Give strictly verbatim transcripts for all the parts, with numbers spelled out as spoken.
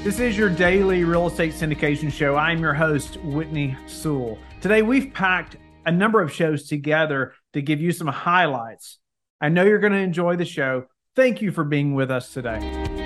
This is your daily real estate syndication show. I'm your host, Whitney Sewell. Today, we've packed a number of shows together to give you some highlights. I know you're going to enjoy the show. Thank you for being with us today.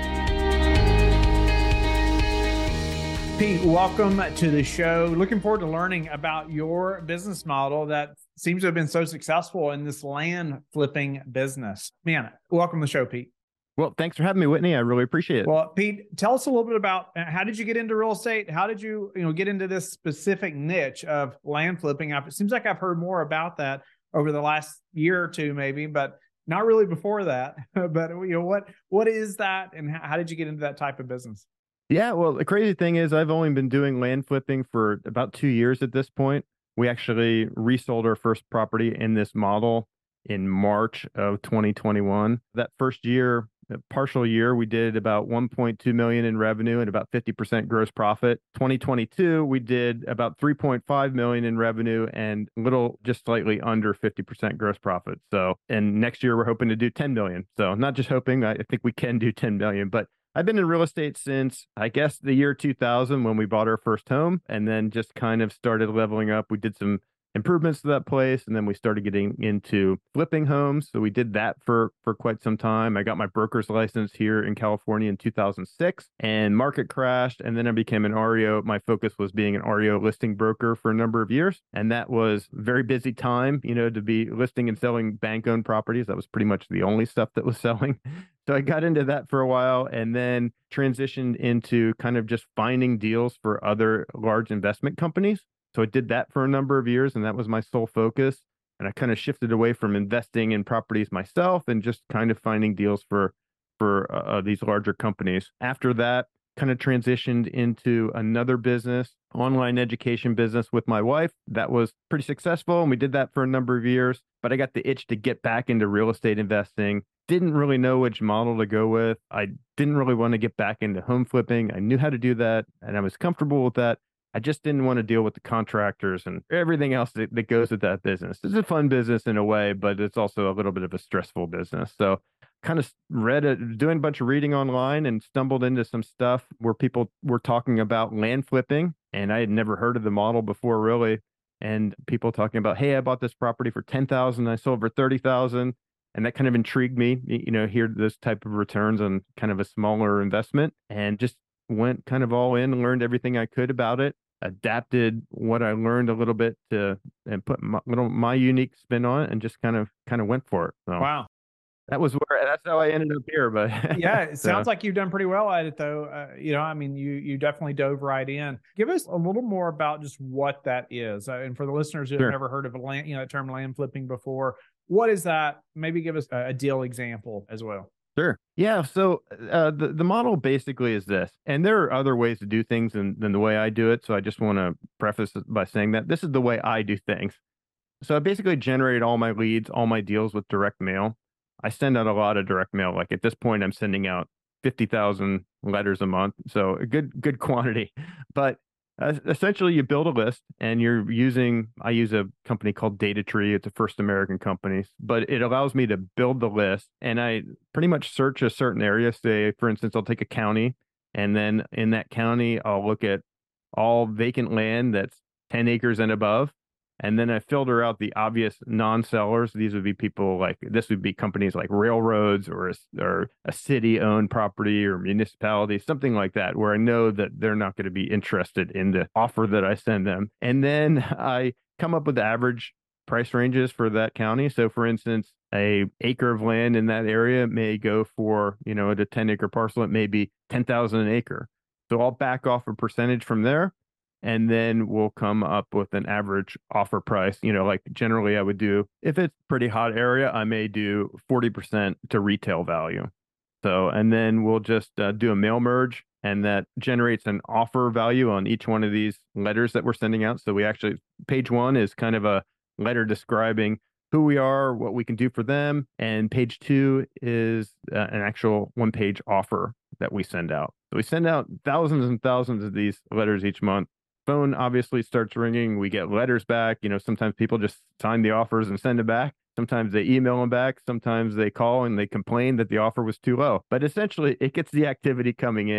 Pete, welcome to the show. Looking forward to learning about your business model that seems to have been so successful in this land flipping business. Man, welcome to the show, Pete. Well, thanks for having me, Whitney. I really appreciate it. Well, Pete, tell us a little bit about how did you get into real estate? How did you, you know, get into this specific niche of land flipping? It seems like I've heard more about that over the last year or two, maybe, but not really before that. But you know, what what is that, and how did you get into that type of business? Yeah, well, the crazy thing is I've only been doing land flipping for about two years at this point. We actually resold our first property in this model in March of twenty twenty-one. That first year, partial year, we did about one point two million in revenue and about fifty percent gross profit. twenty twenty-two, we did about three point five million in revenue and a little just slightly under fifty percent gross profit. So, and next year we're hoping to do ten million. So not just hoping, I think we can do ten million, but I've been in real estate since, I guess, the year two thousand when we bought our first home, and then just kind of started leveling up. We did some improvements to that place, and then we started getting into flipping homes. So we did that for for quite some time. I got my broker's license here in California in two thousand six, and market crashed, and then I became an R E O. My focus was being an R E O listing broker for a number of years, and that was a very busy time, you know, to be listing and selling bank-owned properties. That was pretty much the only stuff that was selling. So I got into that for a while and then transitioned into kind of just finding deals for other large investment companies. So I did that for a number of years, and that was my sole focus. And I kind of shifted away from investing in properties myself and just kind of finding deals for for uh, these larger companies. After that, kind of transitioned into another business, online education business with my wife. That was pretty successful, and we did that for a number of years. But I got the itch to get back into real estate investing. Didn't really know which model to go with. I didn't really want to get back into home flipping. I knew how to do that, and I was comfortable with that. I just didn't want to deal with the contractors and everything else that, that goes with that business. It's a fun business in a way, but it's also a little bit of a stressful business. So kind of read it, doing a bunch of reading online, and stumbled into some stuff where people were talking about land flipping, and I had never heard of the model before, really. And people talking about, hey, I bought this property for ten thousand dollars, I sold for thirty thousand dollars. And that kind of intrigued me, you know, hear those type of returns on kind of a smaller investment, and just went kind of all in, learned everything I could about it, adapted what I learned a little bit to, and put my little, my unique spin on it, and just kind of, kind of went for it. So Wow. that was where, that's how I ended up here. But yeah, it so. sounds like you've done pretty well at it, though. Uh, you know, I mean, you you definitely dove right in. Give us a little more about just what that is, uh, and for the listeners who have Sure. never heard of a land, you know, the term land flipping before, what is that? Maybe give us a, a deal example as well. Sure. Yeah. So uh, the, the model basically is this, and there are other ways to do things than, than the way I do it. So I just want to preface it by saying that this is the way I do things. So I basically generated all my leads, all my deals with direct mail. I send out a lot of direct mail. Like at this point, I'm sending out fifty thousand letters a month. So a good, good quantity. But uh, essentially, you build a list, and you're using, I use a company called DataTree. It's a First American company, but it allows me to build the list, and I pretty much search a certain area. Say, for instance, I'll take a county, and then in that county, I'll look at all vacant land that's ten acres and above. And then I filter out the obvious non-sellers. These would be people like, this would be companies like railroads, or a, or a city-owned property, or municipality, something like that, where I know that they're not going to be interested in the offer that I send them. And then I come up with the average price ranges for that county. So for instance, a acre of land in that area may go for, you know, at a ten acre parcel, it may be ten thousand an acre. So I'll back off a percentage from there, and then we'll come up with an average offer price. You know, like generally I would do, if it's pretty hot area, I may do forty percent to retail value. So, and then we'll just uh, do a mail merge, and that generates an offer value on each one of these letters that we're sending out. So we actually, page one is kind of a letter describing who we are, what we can do for them. And page two is uh, an actual one page offer that we send out. So we send out thousands and thousands of these letters each month. Phone obviously starts ringing. We get letters back. You know, sometimes people just sign the offers and send it back. Sometimes they email them back. Sometimes they call and they complain that the offer was too low. But essentially, it gets the activity coming in.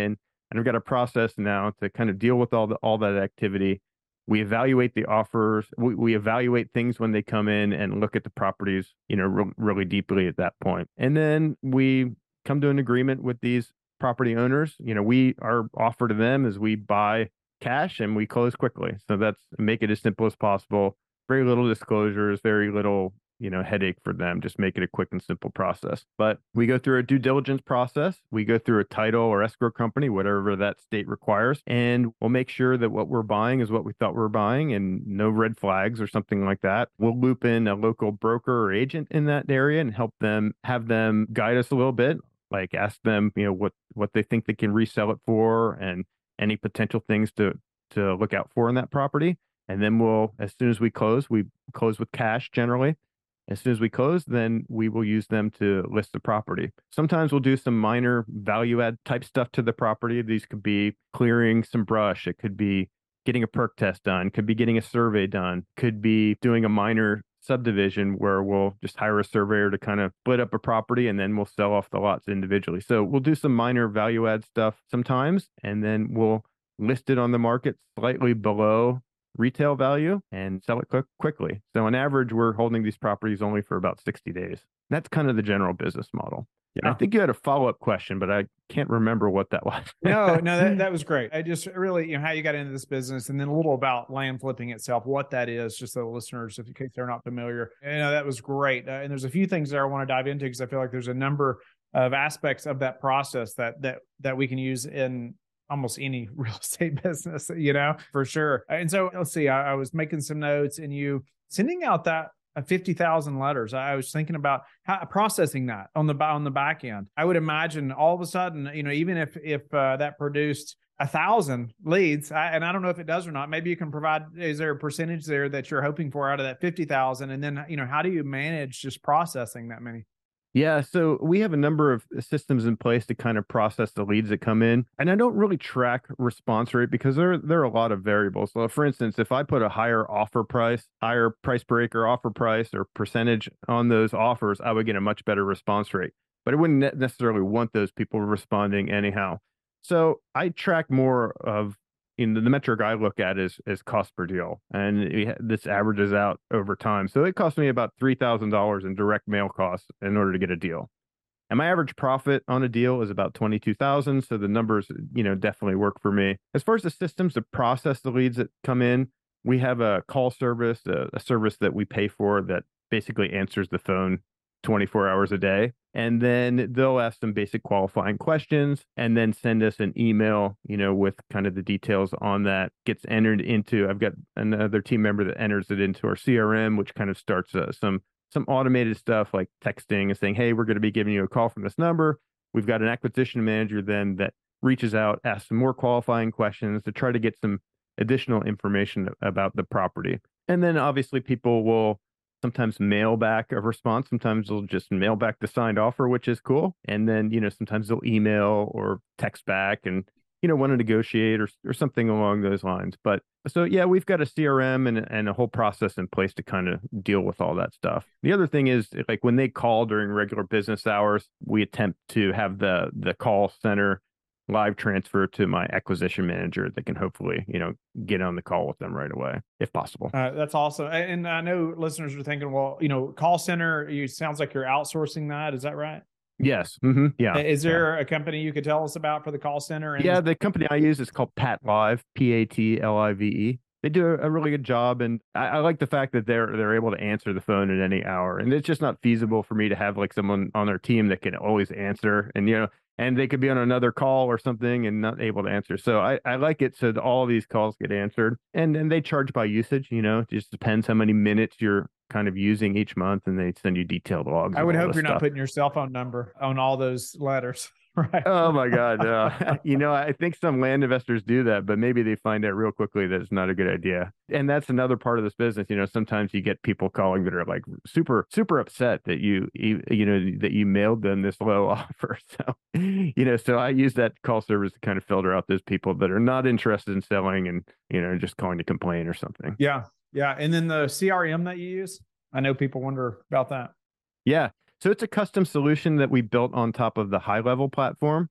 And I've got a process now to kind of deal with all the all that activity. We evaluate the offers. We, we evaluate things when they come in and look at the properties, you know, re- really deeply at that point. And then we come to an agreement with these property owners. You know, we our offer to them is we buy cash and we close quickly. So that's make it as simple as possible. Very little disclosures, very little, you know, headache for them. Just make it a quick and simple process. But we go through a due diligence process. We go through a title or escrow company, whatever that state requires, and we'll make sure that what we're buying is what we thought we were buying and no red flags or something like that. We'll loop in a local broker or agent in that area and help them have them guide us a little bit, like ask them, you know, what what they think they can resell it for and any potential things to to look out for in that property. And then we'll, as soon as we close, we close with cash generally. As soon as we close, then we will use them to list the property. Sometimes we'll do some minor value add type stuff to the property. These could be clearing some brush. It could be getting a perk test done, could be getting a survey done, could be doing a minor subdivision where we'll just hire a surveyor to kind of split up a property and then we'll sell off the lots individually. So we'll do some minor value add stuff sometimes, and then we'll list it on the market slightly below retail value and sell it quick, quickly. So on average, we're holding these properties only for about sixty days. That's kind of the general business model. Yeah. I think you had a follow-up question, but I can't remember what that was. no, no, that, that was great. I just really, you know, how you got into this business and then a little about land flipping itself, what that is, just so the listeners, if in case they're not familiar. You know, that was great. Uh, and there's a few things there I want to dive into because I feel like there's a number of aspects of that process that that that we can use in almost any real estate business, you know, for sure. And so let's see, I, I was making some notes and you sending out that uh, fifty thousand letters. I was thinking about how processing that on the, on the back end. I would imagine all of a sudden, you know, even if, if uh, that produced a thousand leads, I, and I don't know if it does or not, maybe you can provide, is there a percentage there that you're hoping for out of that fifty thousand? And then, you know, how do you manage just processing that many? Yeah, so we have a number of systems in place to kind of process the leads that come in. And I don't really track response rate because there, there are a lot of variables. So for instance, if I put a higher offer price, higher price per acre offer price or percentage on those offers, I would get a much better response rate. But I wouldn't necessarily want those people responding anyhow. So I track more of, in the, the metric I look at is is cost per deal, and it, this averages out over time. So it cost me about three thousand dollars in direct mail costs in order to get a deal, and my average profit on a deal is about twenty-two thousand. So the numbers, you know, definitely work for me. As far as the systems to process the leads that come in, we have a call service, a, a service that we pay for that basically answers the phone twenty-four hours a day. And then they'll ask some basic qualifying questions and then send us an email, you know, with kind of the details on that. Gets entered into, I've got another team member that enters it into our C R M, which kind of starts uh, some some automated stuff like texting and saying, hey, we're going to be giving you a call from this number. We've got an acquisition manager then that reaches out, asks some more qualifying questions to try to get some additional information about the property. And then obviously people will sometimes mail back a response. Sometimes they'll just mail back the signed offer, which is cool. And then, you know, sometimes they'll email or text back and, you know, want to negotiate or or something along those lines. But so, yeah, we've got a C R M and, and a whole process in place to kind of deal with all that stuff. The other thing is, like, when they call during regular business hours, we attempt to have the the call center live transfer to my acquisition manager that can hopefully, you know, get on the call with them right away if possible. Uh, that's awesome. And I know listeners are thinking, well, you know, call center, you sounds like you're outsourcing that. Is that right? Yes. Mm-hmm. Yeah. Is there yeah. a company you could tell us about for the call center? And yeah. The company I use is called Pat Live, P A T L I V E. They do a really good job. And I, I like the fact that they're, they're able to answer the phone at any hour. And it's just not feasible for me to have like someone on their team that can always answer. And, you know, and they could be on another call or something and not able to answer. So I, I like it so that all of these calls get answered. And then they charge by usage, you know, it just depends how many minutes you're kind of using each month, and they send you detailed logs. I would hope you're stuff. not putting your cell phone number on all those letters. Right. Oh my God. Uh, you know, I think some land investors do that, but maybe they find out real quickly that it's not a good idea. And that's another part of this business. You know, sometimes you get people calling that are like super, super upset that you, you, you know, that you mailed them this low offer. So, you know, so I use that call service to kind of filter out those people that are not interested in selling and, you know, just calling to complain or something. Yeah. Yeah. And then the C R M that you use, I know people wonder about that. Yeah. So it's a custom solution that we built on top of the high level platform.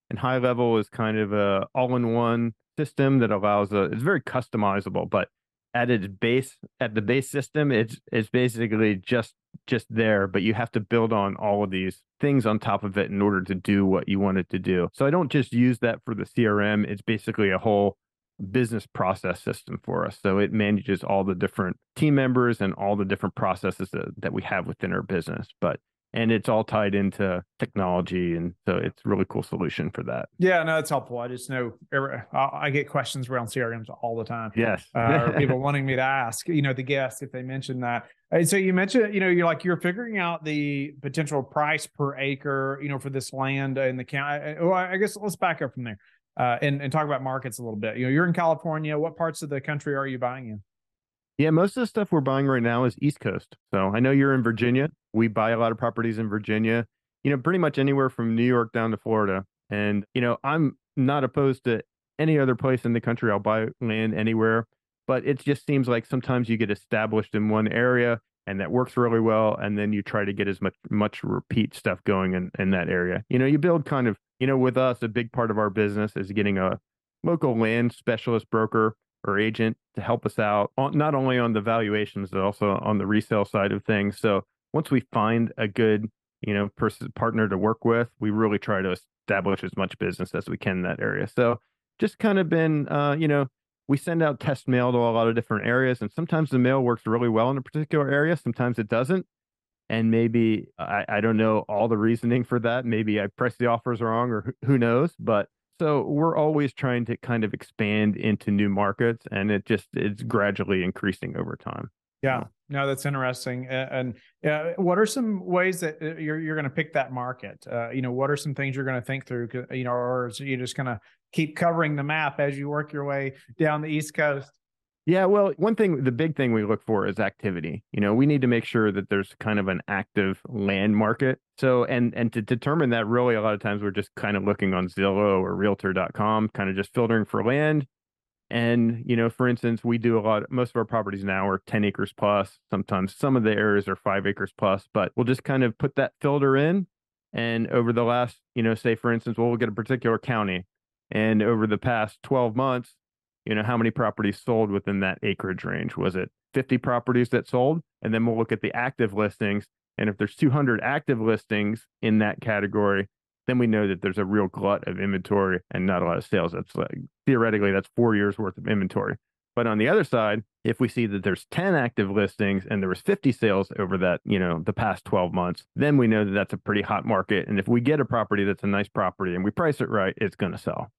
And high level is kind of a all-in-one system that allows a, it's very customizable, but at its base, at the base system, it's it's basically just just there, but you have to build on all of these things on top of it in order to do what you want it to do. So I don't just use that for the C R M. It's basically a whole business process system for us. So it manages all the different team members and all the different processes that, that we have within our business. But and it's all tied into technology, and so it's a really cool solution for that. Yeah, no, it's helpful. I just know every, I, I get questions around C R Ms all the time. Yes, uh, or people wanting me to ask, you know, the guests if they mention that. And so you mentioned, you know, you're like you're figuring out the potential price per acre, you know, for this land in the county. Well, I guess let's back up from there uh, and and talk about markets a little bit. You know, you're in California. What parts of the country are you buying in? Yeah, most of the stuff we're buying right now is East Coast. So I know you're in Virginia. We buy a lot of properties in Virginia, you know, pretty much anywhere from New York down to Florida. And, you know, I'm not opposed to any other place in the country. I'll buy land anywhere, but it just seems like sometimes you get established in one area and that works really well. And then you try to get as much, much repeat stuff going in, in that area. You know, you build kind of, you know, with us, a big part of our business is getting a local land specialist broker or agent to help us out, not only on the valuations, but also on the resale side of things. So once we find a good, you know, person partner to work with, we really try to establish as much business as we can in that area. So just kind of been, uh, you know, we send out test mail to a lot of different areas, and sometimes the mail works really well in a particular area, sometimes it doesn't. And maybe I, I don't know all the reasoning for that. Maybe I priced the offers wrong, or who knows, but so we're always trying to kind of expand into new markets, and it just it's gradually increasing over time. Yeah, no, that's interesting. And, and uh, what are some ways that you're you're going to pick that market? Uh, you know, what are some things you're going to think through? You know, or is you just going to keep covering the map as you work your way down the East Coast? Yeah, well, one thing, the big thing we look for is activity. You know, we need to make sure that there's kind of an active land market. So, and and to determine that, really, a lot of times we're just kind of looking on Zillow or Realtor dot com, kind of just filtering for land. And, you know, for instance, we do a lot, most of our properties now are ten acres plus. Sometimes some of the areas are five acres plus, but we'll just kind of put that filter in. And over the last, you know, say, for instance, we'll get a particular county. And over the past twelve months, you know, how many properties sold within that acreage range? Was it fifty properties that sold? And then we'll look at the active listings. And if there's two hundred active listings in that category, then we know that there's a real glut of inventory and not a lot of sales. That's like, theoretically, that's four years worth of inventory. But on the other side, if we see that there's ten active listings and there was fifty sales over that, you know, the past twelve months, then we know that that's a pretty hot market. And if we get a property that's a nice property and we price it right, it's going to sell.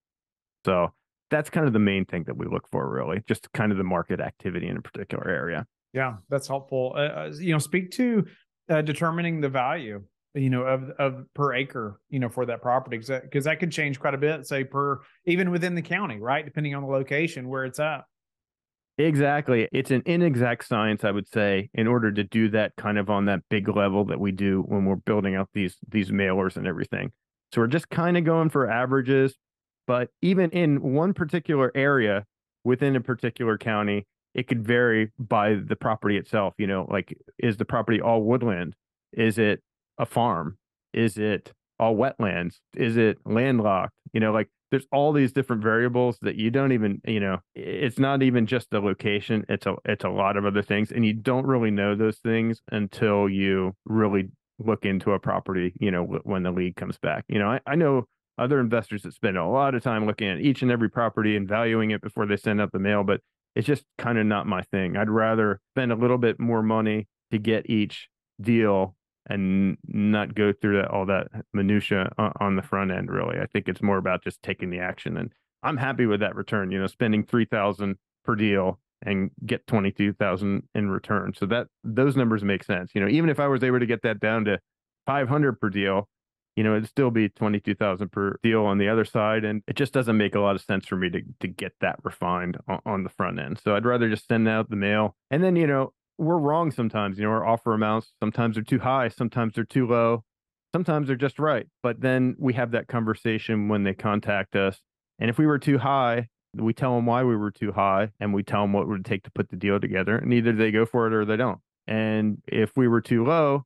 So that's kind of the main thing that we look for, really, just kind of the market activity in a particular area. Yeah, that's helpful. Uh, you know, speak to uh, determining the value, you know, of of per acre, you know, for that property, because that, because that could change quite a bit, say per even within the county, right, depending on the location where it's at. Exactly. It's an inexact science, I would say, in order to do that kind of on that big level that we do when we're building out these these mailers and everything. So we're just kind of going for averages. But even in one particular area within a particular county, it could vary by the property itself. You know, like, is the property all woodland? Is it a farm? Is it all wetlands? Is it landlocked? You know, like, there's all these different variables that you don't even, you know, it's not even just the location. It's a, it's a lot of other things. And you don't really know those things until you really look into a property, you know, when the lead comes back. You know, I, I know other investors that spend a lot of time looking at each and every property and valuing it before they send out the mail, but it's just kind of not my thing. I'd rather spend a little bit more money to get each deal and not go through that, all that minutia on, on the front end. Really, I think it's more about just taking the action, and I'm happy with that return. You know, spending three thousand per deal and get twenty-two thousand in return. So that those numbers make sense. You know, even if I was able to get that down to five hundred per deal, you know, it'd still be twenty-two thousand per deal on the other side. And it just doesn't make a lot of sense for me to, to get that refined on, on the front end. So I'd rather just send out the mail. And then, you know, we're wrong sometimes. You know, our offer amounts, sometimes they're too high, sometimes they're too low, sometimes they're just right. But then we have that conversation when they contact us. And if we were too high, we tell them why we were too high, and we tell them what it would take to put the deal together. And either they go for it or they don't. And if we were too low,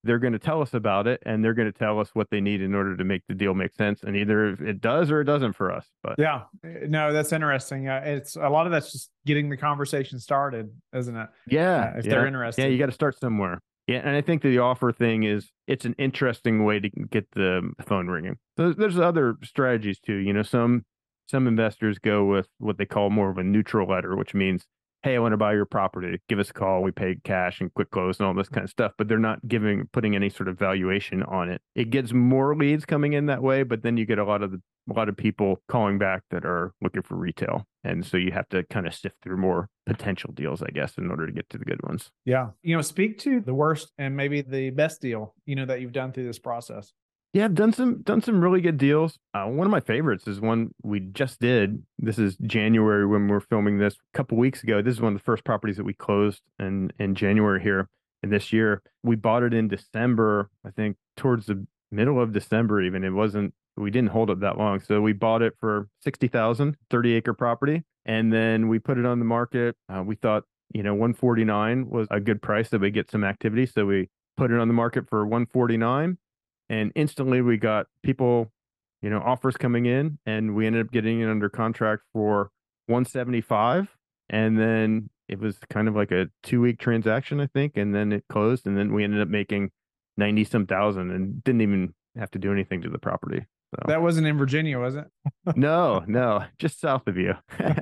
they're going to tell us about it, and they're going to tell us what they need in order to make the deal make sense. And either it does or it doesn't for us. But yeah, no, that's interesting. Uh, it's a lot of that's just getting the conversation started, isn't it? Yeah. Uh, if yeah. they're interested. Yeah, you got to start somewhere. Yeah, and I think the offer thing is it's an interesting way to get the phone ringing. So there's other strategies too. You know, some some investors go with what they call more of a neutral letter, which means, hey, I want to buy your property. Give us a call. We pay cash and quick close and all this kind of stuff. But they're not giving putting any sort of valuation on it. It gets more leads coming in that way, but then you get a lot of the, a lot of people calling back that are looking for retail. And so you have to kind of sift through more potential deals, I guess, in order to get to the good ones. Yeah. You know, speak to the worst and maybe the best deal, you know, that you've done through this process. Yeah, I've done some done some really good deals. Uh, one of my favorites is one we just did. This is January when we're filming this. A couple weeks ago, this is one of the first properties that we closed in in January here in this year. We bought it in December, I think towards the middle of December even. It wasn't, we didn't hold it that long. So we bought it for sixty thousand, thirty acre property. And then we put it on the market. Uh, we thought, you know, one forty-nine was a good price that we get some activity. So we put it on the market for one forty-nine. And instantly we got people, you know, offers coming in, and we ended up getting it under contract for one seventy-five. And then it was kind of like a two week transaction, I think. And then it closed, and then we ended up making ninety some thousand and didn't even have to do anything to the property. So. That wasn't in Virginia, was it? no, no, just south of you.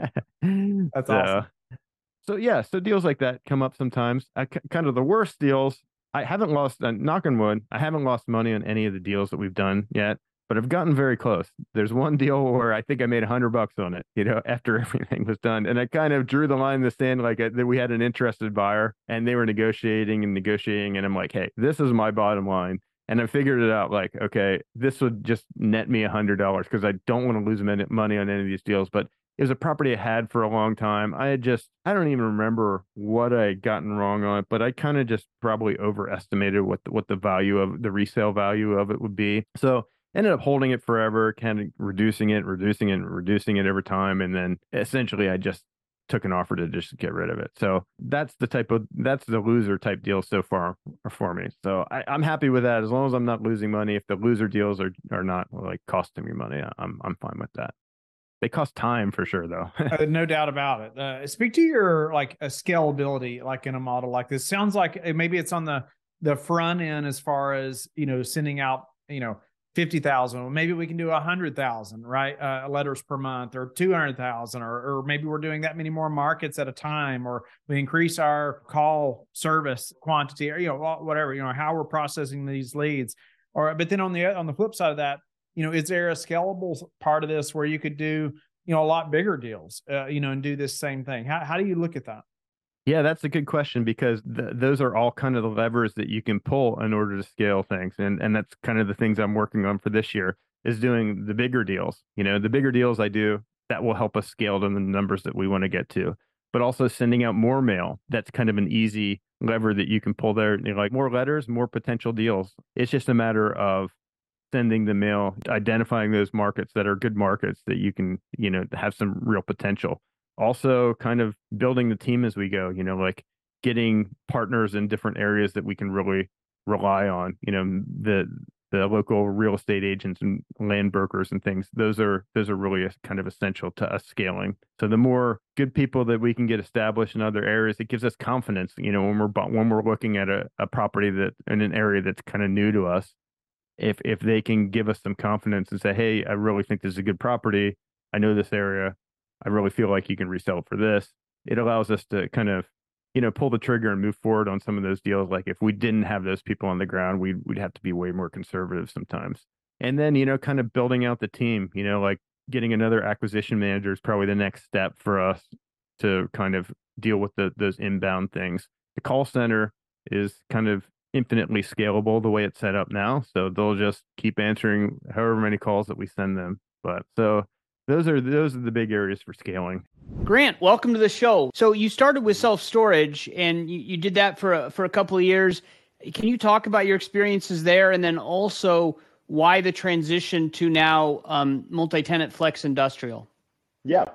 That's so, awesome. So yeah, so deals like that come up sometimes. I, kind of the worst deals, I haven't lost, uh, knock on wood, I haven't lost money on any of the deals that we've done yet, but I've gotten very close. There's one deal where I think I made a hundred bucks on it, you know, after everything was done. And I kind of drew the line in the sand, like a, that we had an interested buyer and they were negotiating and negotiating. And I'm like, hey, this is my bottom line. And I figured it out like, okay, this would just net me a hundred dollars because I don't want to lose money on any of these deals. But it was a property I had for a long time. I had just, I don't even remember what I had gotten wrong on it, but I kind of just probably overestimated what the, what the value of the resale value of it would be. So ended up holding it forever, kind of reducing it, reducing it, reducing it every time. And then essentially I just took an offer to just get rid of it. So that's the type of, that's the loser type deal so far for me. So I, I'm happy with that. As long as I'm not losing money, if the loser deals are, are not like costing me money, I'm, I'm fine with that. They cost time for sure, though. uh, no doubt about it. Uh, speak to your like a scalability, like in a model like this. Sounds like maybe it's on the the front end as far as, you know, sending out, you know, fifty thousand. Well, maybe we can do a hundred thousand, right? Uh, letters per month, or two hundred thousand, or or maybe we're doing that many more markets at a time, or we increase our call service quantity, or you know, whatever, you know, how we're processing these leads. Or but then on the on the flip side of that, you know, is there a scalable part of this where you could do, you know, a lot bigger deals, uh, you know, and do this same thing? How how do you look at that? Yeah, that's a good question, because th- those are all kind of the levers that you can pull in order to scale things. And and that's kind of the things I'm working on for this year, is doing the bigger deals. You know, the bigger deals I do, that will help us scale to the numbers that we want to get to. But also sending out more mail, that's kind of an easy lever that you can pull there. You know, like more letters, more potential deals. It's just a matter of sending the mail, identifying those markets that are good markets that you can, you know, have some real potential. Also kind of building the team as we go, you know, like getting partners in different areas that we can really rely on, you know, the the local real estate agents and land brokers and things. Those are those are really kind of essential to us scaling. So the more good people that we can get established in other areas, it gives us confidence, you know, when we're when we're looking at a, a property that in an area that's kind of new to us. If if they can give us some confidence and say, hey, I really think this is a good property. I know this area. I really feel like you can resell it for this. It allows us to kind of, you know, pull the trigger and move forward on some of those deals. Like if we didn't have those people on the ground, we'd, we'd have to be way more conservative sometimes. And then, you know, kind of building out the team, you know, like getting another acquisition manager is probably the next step for us to kind of deal with the, those inbound things. The call center is kind of infinitely scalable the way it's set up now. So they'll just keep answering however many calls that we send them. But so those are those are the big areas for scaling. Grant, welcome to the show. So you started with self-storage and you, you did that for a, for a couple of years. Can you talk about your experiences there, and then also why the transition to now um, multi-tenant flex industrial? Yeah.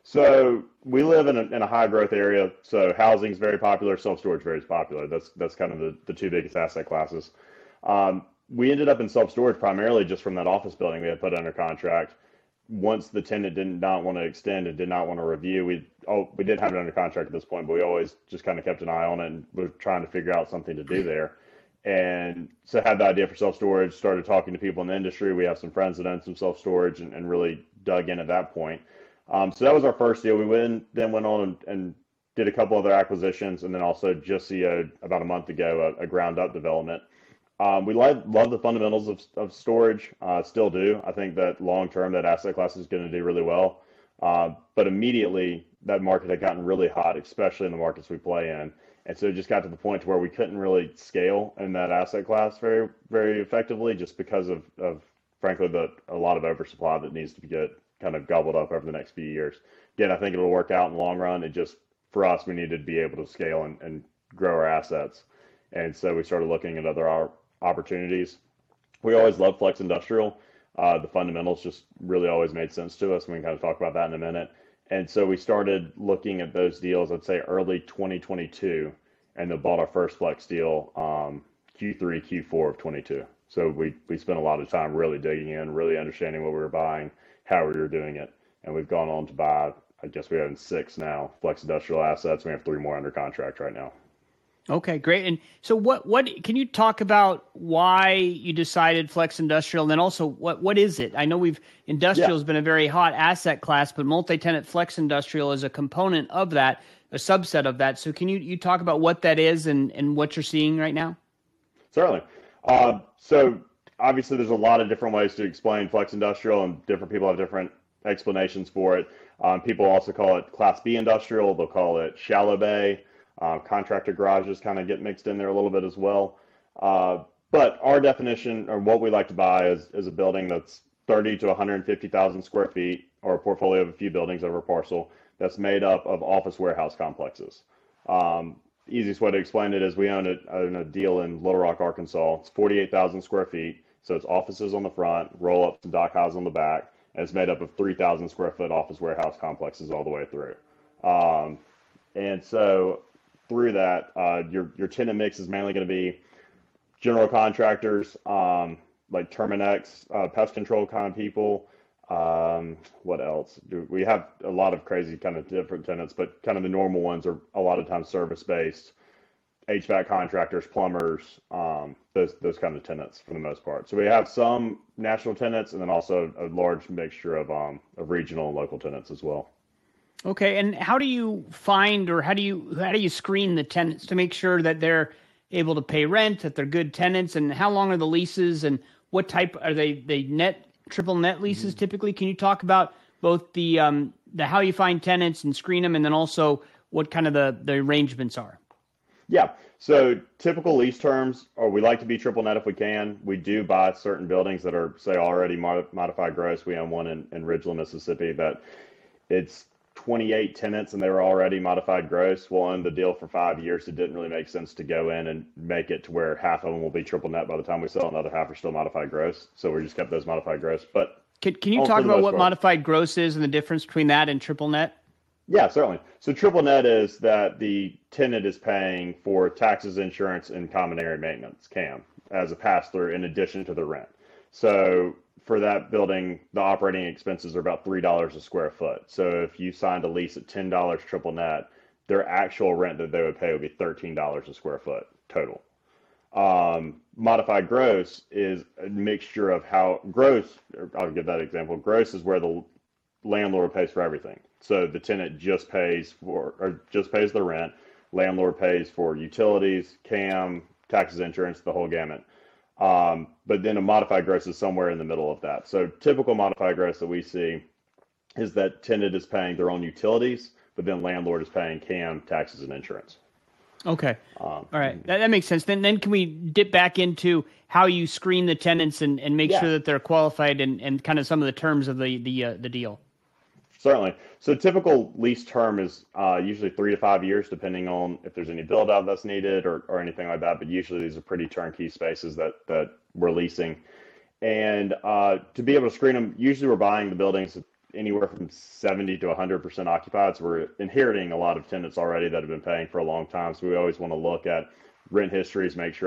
So we live in a, in a high growth area. So housing is very popular. Self-storage very popular. That's that's kind of the, the two biggest asset classes. Um, we ended up in self-storage primarily just from that office building we had put under contract. Once the tenant did not want to extend and did not want to review, we oh we did have it under contract at this point, but we always just kind of kept an eye on it and were trying to figure out something to do there. And so had the idea for self-storage, started talking to people in the industry. We have some friends that own some self-storage and, and really dug in at that point. Um, so that was our first deal. We went, then went on and, and did a couple other acquisitions, and then also just C O'd about a month ago a, a ground up development. Um, we love, love the fundamentals of, of storage, uh, still do. I think that long term that asset class is going to do really well. Uh, but immediately that market had gotten really hot, especially in the markets we play in. And so it just got to the point to where we couldn't really scale in that asset class very, very effectively, just because of, of frankly, the a lot of oversupply that needs to get kind of gobbled up over the next few years. Again, I think it'll work out in the long run. It just, for us, we needed to be able to scale and, and grow our assets. And so we started looking at other opportunities. We always loved flex industrial. Uh, the fundamentals just really always made sense to us. And we can kind of talk about that in a minute. And so we started looking at those deals, I'd say early twenty twenty-two, and then bought our first flex deal um, Q three, Q four of twenty-two. So we, we spent a lot of time really digging in, really understanding what we were buying, how we were doing it. And we've gone on to buy, I guess we have six now, flex industrial assets. We have three more under contract right now. Okay, great. And so what, what, can you talk about why you decided flex industrial, and then also what, what is it? I know we've, industrial has yeah. been a very hot asset class, but multi-tenant flex industrial is a component of that, a subset of that. So can you, you talk about what that is and, and what you're seeing right now? Certainly. Uh, so obviously there's a lot of different ways to explain flex industrial, and different people have different explanations for it. Um, people also call it Class B industrial. They'll call it shallow bay. Uh, contractor garages kind of get mixed in there a little bit as well. Uh, but our definition, or what we like to buy, is, is a building that's thirty to one hundred fifty thousand square feet, or a portfolio of a few buildings over a parcel that's made up of office warehouse complexes. Um, easiest way to explain it is we own a, own a deal in Little Rock, Arkansas. It's forty-eight thousand square feet. So it's offices on the front, roll-ups and dock houses on the back, and it's made up of three thousand square foot office warehouse complexes all the way through. Um, and so through that, uh, your your tenant mix is mainly going to be general contractors, um, like Terminex, uh, pest control kind of people. Um, what else? We have a lot of crazy kind of different tenants, but kind of the normal ones are a lot of times service-based, H V A C contractors, plumbers, um, those those kind of tenants for the most part. So we have some national tenants, and then also a large mixture of um, of regional and local tenants as well. Okay, and how do you find, or how do you how do you screen the tenants to make sure that they're able to pay rent, that they're good tenants, and how long are the leases, and what type are they? They net triple net leases mm-hmm. typically. Can you talk about both the um the how you find tenants and screen them, and then also what kind of the the arrangements are? Yeah, so typical lease terms, or we like to be triple net if we can. We do buy certain buildings that are, say, already mod- modified gross. We own one in, in Ridgeland, Mississippi, that it's twenty-eight tenants and they were already modified gross. We'll own the deal for five years. It didn't really make sense to go in and make it to where half of them will be triple net by the time we sell, and the other half are still modified gross. So we just kept those modified gross. But can, can you talk about what part, modified gross is and the difference between that and triple net? Yeah, certainly. So triple net is that the tenant is paying for taxes, insurance, and common area maintenance, C A M, as a pass-through in addition to the rent. So for that building, the operating expenses are about three dollars a square foot. So if you signed a lease at ten dollars triple net, their actual rent that they would pay would be thirteen dollars a square foot total. Um, modified gross is a mixture of how gross, I'll give that example. Gross is where the landlord pays for everything. So the tenant just pays for, or just pays the rent. Landlord pays for utilities, C A M, taxes, insurance, the whole gamut. Um, but then a modified gross is somewhere in the middle of that. So typical modified gross that we see is that tenant is paying their own utilities, but then landlord is paying C A M, taxes, and insurance. Okay. Um, All right. That, that makes sense. Then then can we dip back into how you screen the tenants and, and make yeah. sure that they're qualified, and, and kind of some of the terms of the, the, uh, the deal? Certainly. So typical lease term is uh, usually three to five years, depending on if there's any build out that's needed or, or anything like that. But usually these are pretty turnkey spaces that, that we're leasing. And uh, to be able to screen them, usually we're buying the buildings anywhere from seventy to one hundred percent occupied. So we're inheriting a lot of tenants already that have been paying for a long time. So we always want to look at rent histories, make sure that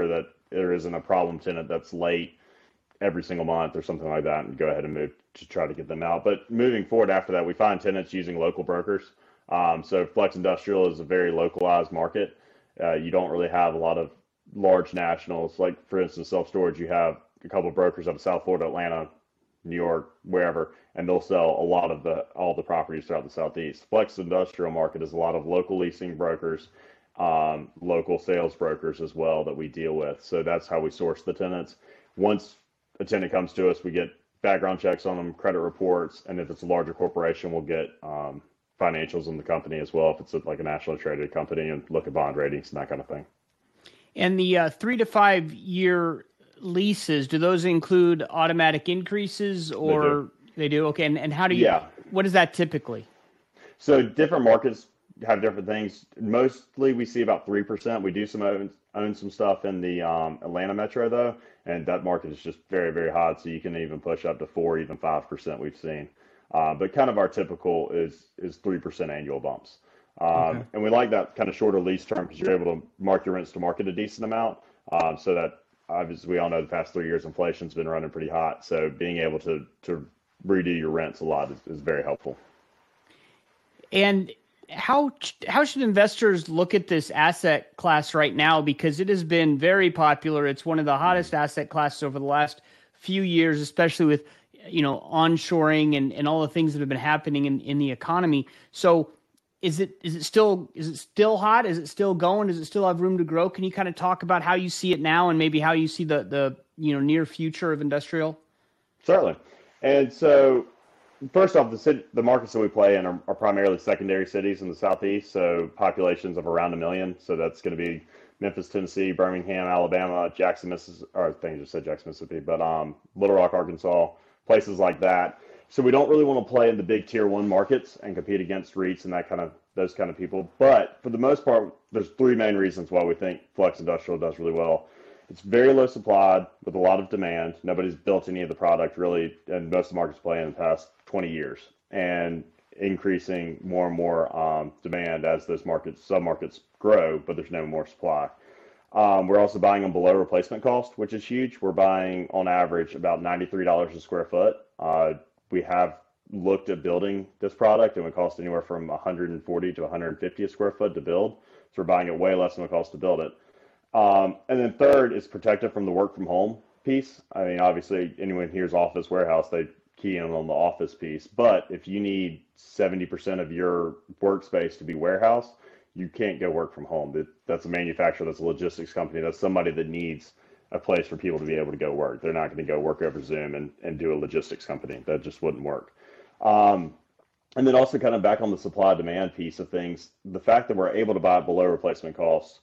there isn't a problem tenant that's late every single month or something like that, and go ahead and move to try to get them out. But moving forward after that, we find tenants using local brokers. Um, so Flex Industrial is a very localized market. Uh, you don't really have a lot of large nationals. Like, for instance, self-storage, you have a couple of brokers out of South Florida, Atlanta, New York, wherever, and they'll sell a lot of the all the properties throughout the Southeast. Flex Industrial market is a lot of local leasing brokers, um, local sales brokers as well that we deal with. So that's how we source the tenants. Once a tenant comes to us, we get background checks on them, credit reports, and if it's a larger corporation, we'll get um, financials in the company as well if it's a, like a nationally traded company, and look at bond ratings and that kind of thing. And the uh, three to five year leases, do those include automatic increases, or they do? They do? Okay. And, and how do you, yeah. what is that typically? So different markets have different things. Mostly we see about three percent. We do some own, own some stuff in the um, Atlanta metro though, and that market is just very, very hot. So you can even push up to four, even five percent we've seen. Uh, but kind of our typical is is three percent annual bumps. Um, okay. And we like that kind of shorter lease term because you're able to mark your rents to market a decent amount. Um, so that obviously we all know the past three years inflation's been running pretty hot. So being able to to redo your rents a lot is, is very helpful. And how how should investors look at this asset class right now? Because it has been very popular. It's one of the hottest asset classes over the last few years, especially with, you know, onshoring and, and all the things that have been happening in, in the economy. So is it is it still is it still hot? Is it still going? Does it still have room to grow? Can you kind of talk about how you see it now and maybe how you see the the you know near future of industrial? Certainly. And so first off, the city, the markets that we play in are, are primarily secondary cities in the Southeast, so populations of around a million. So that's going to be Memphis, Tennessee, Birmingham, Alabama, Jackson, Mississippi, or I think I just said Jackson, Mississippi, but um, Little Rock, Arkansas, places like that. So we don't really want to play in the big tier one markets and compete against REITs and that kind of those kind of people. But for the most part, there's three main reasons why we think Flex Industrial does really well. It's very low supplied with a lot of demand. Nobody's built any of the product really, and most of the markets play in the past twenty years, and increasing more and more um, demand as those markets, sub-markets grow, but there's no more supply. Um, we're also buying them below replacement cost, which is huge. We're buying on average about ninety-three dollars a square foot. Uh, we have looked at building this product, and it would cost anywhere from one hundred forty to one hundred fifty a square foot to build. So we're buying it way less than it costs to build it. Um, and then third is protected from the work from home piece. I mean, obviously anyone hears office warehouse, they key in on the office piece. But if you need seventy percent of your workspace to be warehouse, you can't go work from home. That's a manufacturer, that's a logistics company, that's somebody that needs a place for people to be able to go work. They're not going to go work over Zoom and, and do a logistics company. That just wouldn't work. Um, and then also kind of back on the supply demand piece of things, the fact that we're able to buy below replacement costs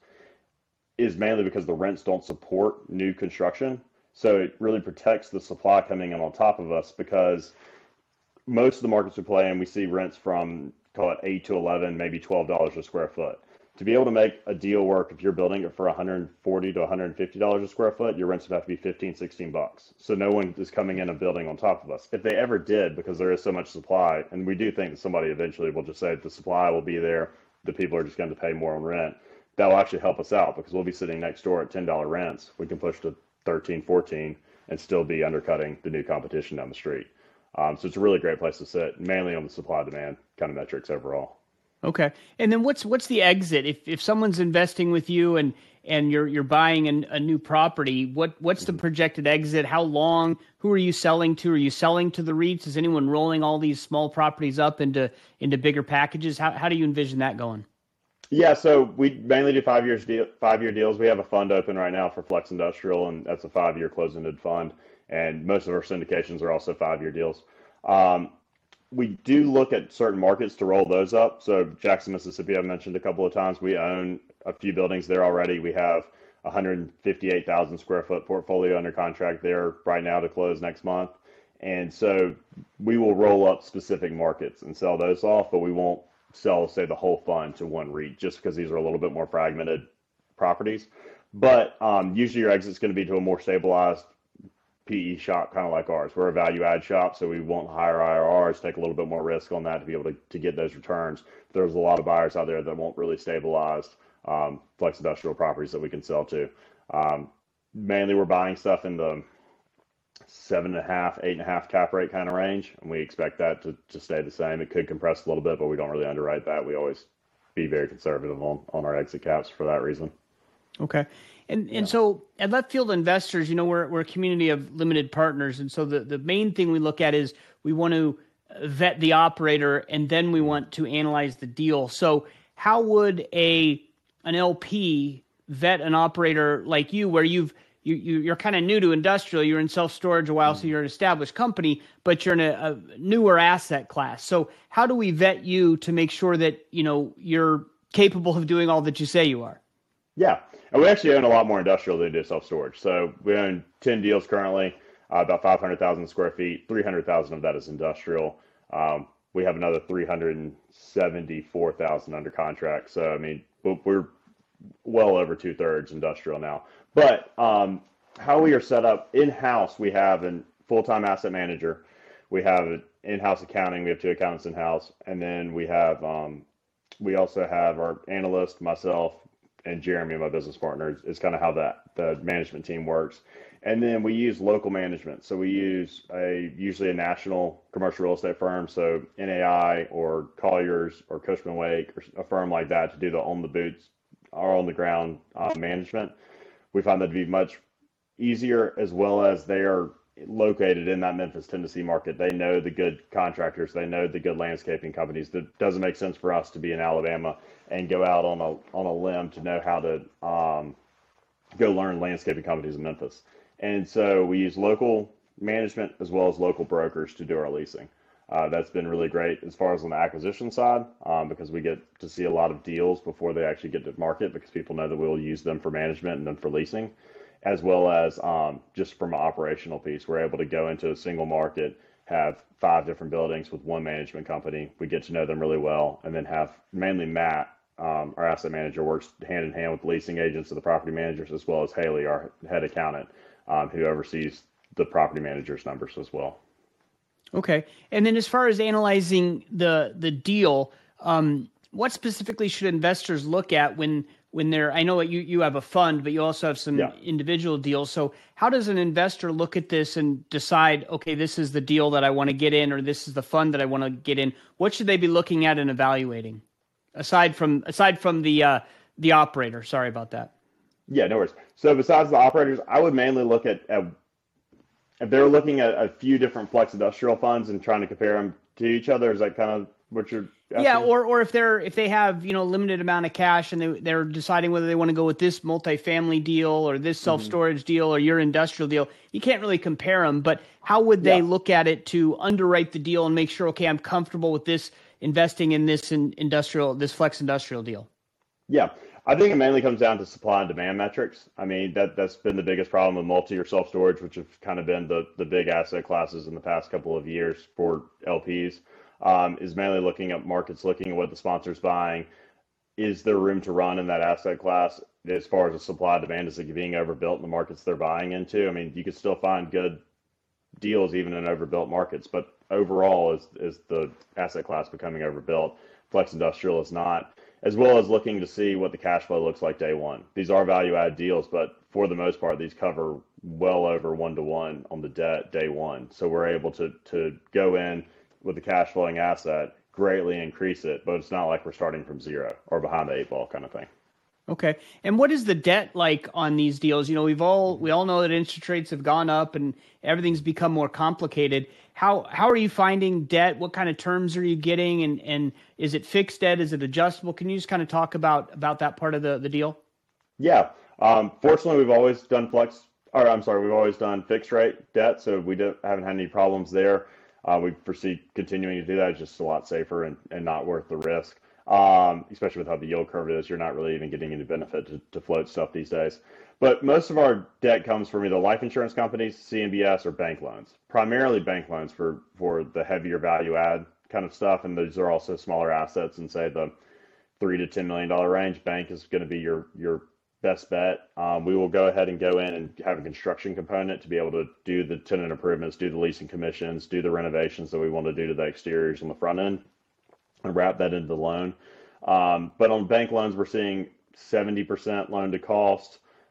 is mainly because the rents don't support new construction. So it really protects the supply coming in on top of us, because most of the markets we play in, we see rents from, call it eight to eleven, maybe twelve dollars a square foot. To be able to make a deal work, if you're building it for one hundred forty to one hundred fifty dollars a square foot, your rents would have to be fifteen, sixteen bucks. So no one is coming in and building on top of us. If they ever did, because there is so much supply, and we do think that somebody eventually will just say the supply will be there, the people are just going to pay more on rent, that will actually help us out, because we'll be sitting next door at ten dollars rents. We can push to thirteen, fourteen and still be undercutting the new competition down the street. Um, so it's a really great place to sit, mainly on the supply demand kind of metrics overall. Okay. And then what's what's the exit? If if someone's investing with you and and you're you're buying an, a new property, what what's the projected exit? How long? Who are you selling to? Are you selling to the REITs? Is anyone rolling all these small properties up into into bigger packages? How how do you envision that going? Yeah, so we mainly do five years deal, five year deals. We have a fund open right now for Flex Industrial, and that's a five year closed-ended fund. And most of our syndications are also five year deals. Um, we do look at certain markets to roll those up. So Jackson, Mississippi, I've mentioned a couple of times. We own a few buildings there already. We have a one hundred fifty-eight thousand square foot portfolio under contract there right now to close next month. And so we will roll up specific markets and sell those off, but we won't sell, say, the whole fund to one REIT, just because these are a little bit more fragmented properties. But um, usually your exit is going to be to a more stabilized P E shop, kind of like ours. We're a value add shop, so we want higher I R Rs, take a little bit more risk on that to be able to, to get those returns. There's a lot of buyers out there that won't really stabilized um, Flex Industrial properties that we can sell to. Um, mainly we're buying stuff in the seven and a half, eight and a half cap rate kind of range, and we expect that to, to stay the same. It could compress a little bit, but we don't really underwrite that. We always be very conservative on, on our exit caps for that reason. Okay. And Yeah. and so at Left Field Investors, you know, we're we're a community of limited partners. And so the, the main thing we look at is we want to vet the operator, and then we want to analyze the deal. So how would a an L P vet an operator like you, where you've you, you you're kind of new to industrial, you're in self-storage a while, mm-hmm. so you're an established company, but you're in a, a newer asset class. So how do we vet you to make sure that, you know, you're capable of doing all that you say you are? Yeah. And we actually own a lot more industrial than we do self-storage. So we own ten deals currently, uh, about five hundred thousand square feet. three hundred thousand of that is industrial. Um, we have another three hundred seventy-four thousand under contract. So, I mean, we're well over two thirds industrial now. But um, how we are set up in-house, we have a full-time asset manager. We have in-house accounting. We have two accountants in-house. And then we have, um, we also have our analyst, myself, and Jeremy, my business partner, is kind of how that the management team works. And then we use local management. So we use a usually a national commercial real estate firm, so N A I or Colliers or Cushman Wake or a firm like that to do the on the boots or on the ground uh, management. We find that to be much easier, as well as they are located in that Memphis, Tennessee market. They know the good contractors. They know the good landscaping companies. That doesn't make sense for us to be in Alabama and go out on a on a limb to know how to um, go learn landscaping companies in Memphis. And so we use local management as well as local brokers to do our leasing. Uh, that's been really great as far as on the acquisition side, um, because we get to see a lot of deals before they actually get to market, because people know that we'll use them for management and then for leasing, as well as um, just from an operational piece. We're able to go into a single market, have five different buildings with one management company. We get to know them really well, and then have mainly Matt, um, our asset manager, works hand in hand with leasing agents and the property managers, as well as Haley, our head accountant, um, who oversees the property manager's numbers as well. Okay. And then as far as analyzing the the deal, um, what specifically should investors look at when when they're, I know you, you have a fund, but you also have some yeah. individual deals. So how does an investor look at this and decide, okay, this is the deal that I want to get in, or this is the fund that I want to get in? What should they be looking at and evaluating aside from aside from the uh, the operator? Sorry about that. Yeah, no worries. So besides the operators, I would mainly look at, at if they're looking at a few different flex industrial funds and trying to compare them to each other. Is that kind of what you're asking? Yeah, or or if they're if they have, you know, limited amount of cash and they they're deciding whether they want to go with this multifamily deal or this self-storage mm-hmm. deal or your industrial deal. You can't really compare them, but how would they yeah. look at it to underwrite the deal and make sure, okay, I'm comfortable with this investing in this in industrial this flex industrial deal? Yeah. I think it mainly comes down to supply and demand metrics. I mean, that, that's been the biggest problem with multi or self-storage, which have kind of been the, the big asset classes in the past couple of years for L Ps, um, is mainly looking at markets, looking at what the sponsor's buying. Is there room to run in that asset class as far as the supply demand? Is it being overbuilt in the markets they're buying into? I mean, you could still find good deals even in overbuilt markets, but overall is, is the asset class becoming overbuilt? Flex industrial is not. As well as looking to see what the cash flow looks like day one. These are value-add deals, but for the most part, these cover well over one-to-one on the debt day one. So we're able to to go in with the cash flowing asset, greatly increase it, but it's not like we're starting from zero or behind the eight ball kind of thing. Okay. And what is the debt like on these deals? You know, we've all we all know that interest rates have gone up and everything's become more complicated. How how are you finding debt? What kind of terms are you getting? And and is it fixed debt? Is it adjustable? Can you just kind of talk about about that part of the, the deal? Yeah. Um, fortunately, we've always done flex, or I'm sorry, we've always done fixed rate debt, so we don't, haven't had any problems there. Uh, we foresee continuing to do that. It's just a lot safer and, and not worth the risk. Um, especially with how the yield curve is, you're not really even getting any benefit to, to float stuff these days. But most of our debt comes from either life insurance companies, C M B S, or bank loans. Primarily bank loans for, for the heavier value add kind of stuff. And those are also smaller assets in, say, the three to ten million dollar range. Bank is going to be your, your best bet. Um, we will go ahead and go in and have a construction component to be able to do the tenant improvements, do the leasing commissions, do the renovations that we want to do to the exteriors on the front end, and wrap that into the loan. Um, but on bank loans, we're seeing seventy percent loan to cost,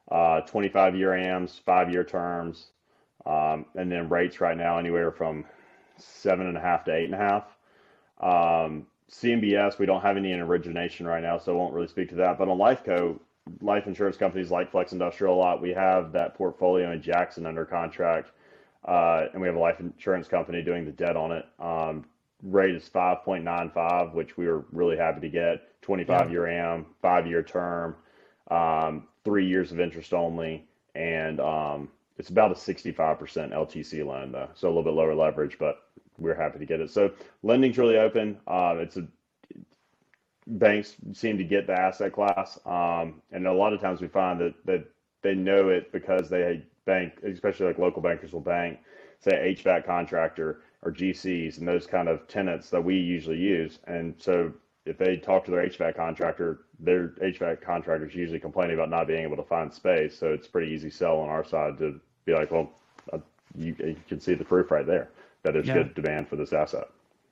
uh, twenty-five year A Ms, five year terms, um, and then rates right now anywhere from seven and a half to eight and a half. Um, C M B S, we don't have any in origination right now, so I won't really speak to that. But on Lifeco, life insurance companies like Flex Industrial a lot, we have that portfolio in Jackson under contract, uh, and we have a life insurance company doing the debt on it. Um, rate is five point nine five, which we were really happy to get. twenty-five year A M, five year term, um, three years of interest only, and um, it's about a sixty-five percent L T C loan though, so a little bit lower leverage, but we're happy to get it. So lending's really open. Uh, it's a banks seem to get the asset class, um, and a lot of times we find that that they know it because they bank, especially like local bankers will bank, say H V A C contractor or G Cs and those kind of tenants that we usually use. And so if they talk to their H V A C contractor, their H V A C contractor is usually complaining about not being able to find space. So it's pretty easy sell on our side to be like, well, uh, you, you can see the proof right there that there's yeah. good demand for this asset.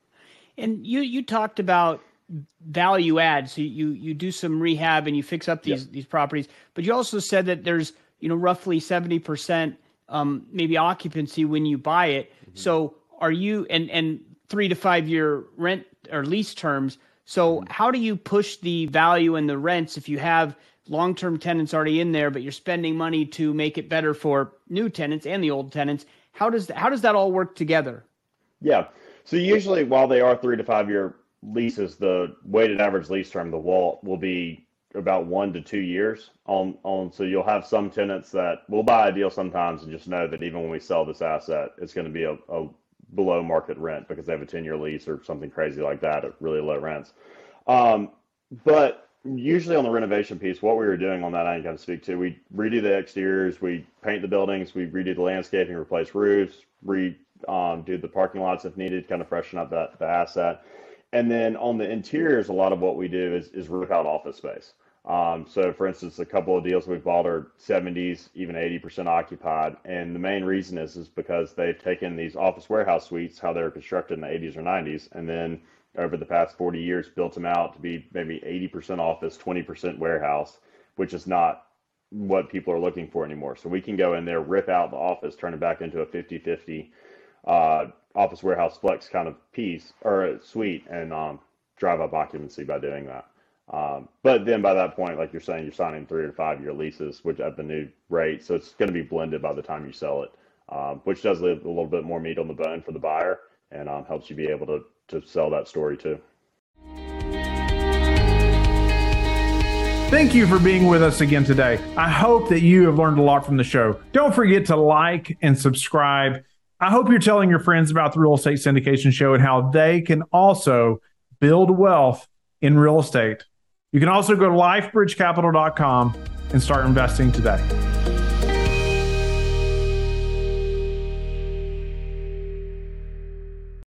And you you talked about value add, so you you do some rehab and you fix up these yep. these properties, but you also said that there's you know roughly seventy percent um, maybe occupancy when you buy it. Mm-hmm. So are you and and three to five year rent or lease terms? So mm-hmm. how do you push the value and the rents if you have long-term tenants already in there, but you're spending money to make it better for new tenants and the old tenants? How does how does that all work together? Yeah. So usually while they are three to five year leases, the weighted average lease term, the W A L T, will be about one to two years on, on. So you'll have some tenants that will buy a deal sometimes and just know that even when we sell this asset, it's going to be a, a below market rent because they have a ten year lease or something crazy like that at really low rents. Um, but usually on the renovation piece, what we were doing on that, I can kind of speak to, we redo the exteriors, we paint the buildings, we redo the landscaping, replace roofs, re um, do the parking lots if needed, kind of freshen up that the asset. And then on the interiors, a lot of what we do is, is rip out office space. Um, so for instance, a couple of deals we've bought are seventies, even eighty percent occupied. And the main reason is, is because they've taken these office warehouse suites, how they were constructed in the eighties or nineties, and then over the past forty years, built them out to be maybe eighty percent office, twenty percent warehouse, which is not what people are looking for anymore. So we can go in there, rip out the office, turn it back into a fifty fifty uh, office warehouse flex kind of piece or a suite, and um, drive up occupancy by doing that. Um, but then by that point, like you're saying, you're signing three or five year leases, which at the new rate. So it's going to be blended by the time you sell it, um, which does leave a little bit more meat on the bone for the buyer and um, helps you be able to, to sell that story too. Thank you for being with us again today. I hope that you have learned a lot from the show. Don't forget to like and subscribe. I hope you're telling your friends about the Real Estate Syndication Show and how they can also build wealth in real estate. You can also go to life bridge capital dot com and start investing today.